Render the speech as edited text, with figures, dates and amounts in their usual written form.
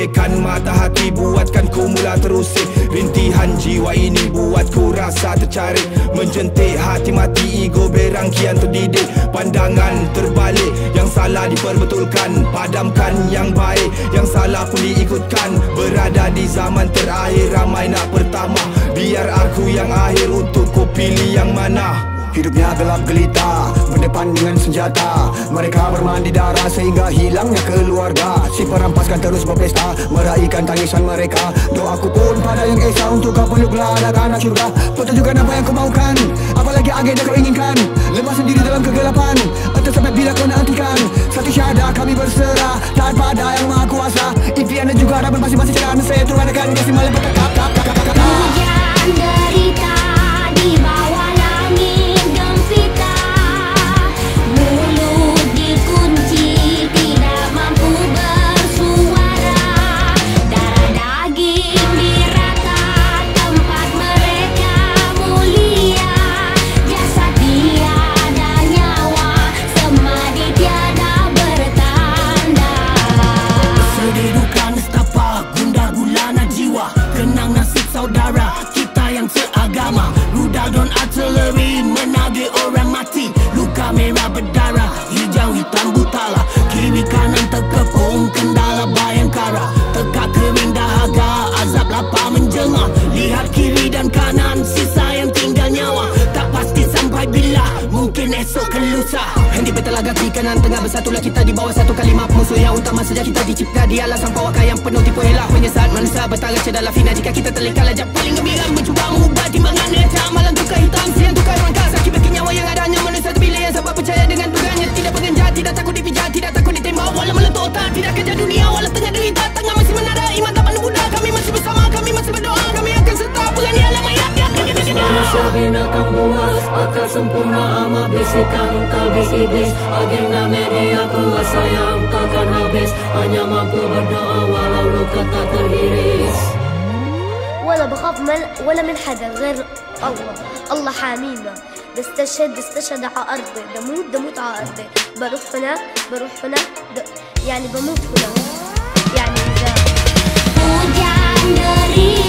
bagaikan mata hati, buatkan ku mula terusik. Rintihan jiwa ini buatku rasa tercarik, menjentik hati mati, ego berangkian terdidik. Pandangan terbalik, yang salah diperbetulkan, padamkan yang baik, yang salah pun diikutkan. Berada di zaman terakhir, ramai nak pertama, biar aku yang akhir, untuk ku pilih yang mana. Hidupnya gelap gelita, berdepan dengan senjata. Mereka bermandi darah sehingga hilangnya keluarga. Si perampas kan terus berpesta, meraihkan tangisan mereka. Doaku pun pada yang esa, untuk kau peluklah anak-anak syurga. Pertunjukkan apa yang kau maukan, apalagi agenda kau inginkan. Lemah sendiri dalam kegelapan, entah sampai bila kau nak hentikan. Satu syahadah kami berserah, taat pada yang maha kuasa. Impian dan juga harapan masing-masing jalan, saya turunkan kasih malam berkata. Hujan derita di bawah langit gempita, mulut dikunci tidak mampu bersuara. Darah daging dirata, tempat mereka mulia. Jasad tiada nyawa, semadi tiada bertanda. Sedih duka nestapa, gundah gulana jiwa. Kenang nasib saudara kita yang seagama. Rudal dan artileri menagih orang mati. Luka merah berdarah, hijau hitam butala. Kiri kanan terkepung kendala bayangkara. Tekak kering dahaga, azab lapar menjengah. Lihat kiri dan kanan, sisa yang tinggal nyawa. Tak pasti sampai bila, mungkin esok ke lusa. Hendi bertelaga kiri kanan, tengah bersatulah kita di bawah satu kalimat. Musuh yang utama sejak kita dicipta di alam sampah wakar yang penuh tipu elak penyesaat manusia bertara cedalah fina. Jika kita terlekal ajak paling gembira, mencuba mengubah timbangan neta. Malam tukar hitam, siang tukar rangka. Sakit bikin nyawa yang adanya manusia terpilih, yang sabar percaya dengan Tuhannya. Tidak pengenjat, tidak takut dipijat, tidak takut ditembak. Walau meletup otak, tidak kejar dunia. Walau tengah derita, tengah masih menara. Iman tak pandang budak, kami masih bersama, kami masih berdoa. Kami akan serta berani alam ayat. Manusia binatang buas, akal sempurna amat bisikan tabis iblis. Agenda media kuasa yang takkan habis, hanya mampu berdoa walau luka tak teriris. ولا بخاف ولا من حدا غير الله. الله حامينا. بستشهد على أرضي، بموت على أرضي. بروح هناك يعني بموت هناك. يعني إذا hujan dari